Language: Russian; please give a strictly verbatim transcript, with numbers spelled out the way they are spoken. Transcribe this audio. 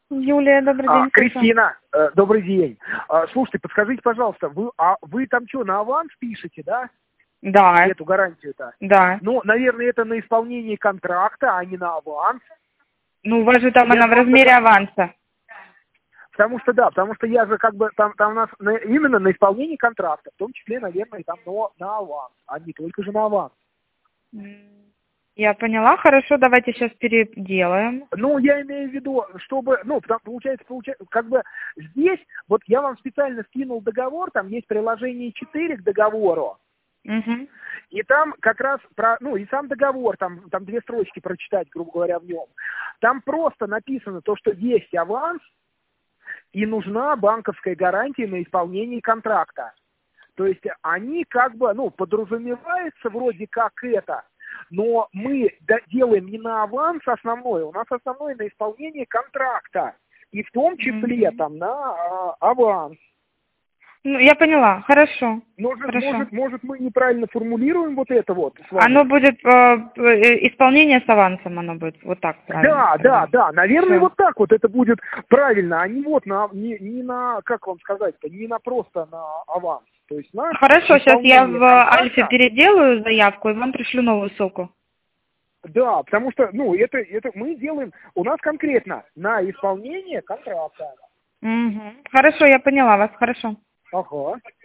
Юлия, добрый А, день. Кристина, э, добрый день. А, слушайте, подскажите, пожалуйста, вы, а вы там что, на аванс пишете, да? Да. Эту гарантию-то? Да. Ну, наверное, это на исполнение контракта, а не на аванс. Ну, у вас же там Я она в просто размере как- аванса. Потому что, да, потому что я же как бы, там, там у нас на- именно на исполнение контракта, в том числе, наверное, и там но, на аванс, а не только же на аванс. М, Я поняла. Хорошо, давайте сейчас переделаем. Ну, я имею в виду, чтобы, ну, потому, получается, получается, как бы здесь, вот я вам специально скинул договор, там есть приложение четыре к договору, Угу. и там как раз про, ну, и сам договор, там, там две строчки прочитать, грубо говоря, в нем. Там просто написано то, что есть аванс, и нужна банковская гарантия на исполнение контракта. То есть они как бы, ну, подразумевается вроде как это, но мы да- делаем не на аванс основной, у нас основное на исполнение контракта. И в том числе Мгм. там на а, аванс. Ну, я поняла. Хорошо. Может, Хорошо. может, может, мы неправильно формулируем вот это вот с Оно вами? будет э, э, исполнение с авансом, оно будет вот так правильно. Да, тогда. да, да, наверное, Всё. вот так вот это будет правильно, а не вот на, не, не на, как вам сказать-то, не на просто на аванс. То есть на Хорошо, сейчас я исполнение в Альфе контракта. переделаю заявку и вам пришлю новую ссылку. Да, потому что, ну, это, это мы делаем, у нас конкретно на исполнение контракта. Угу. Хорошо, я поняла вас. Хорошо. Ага.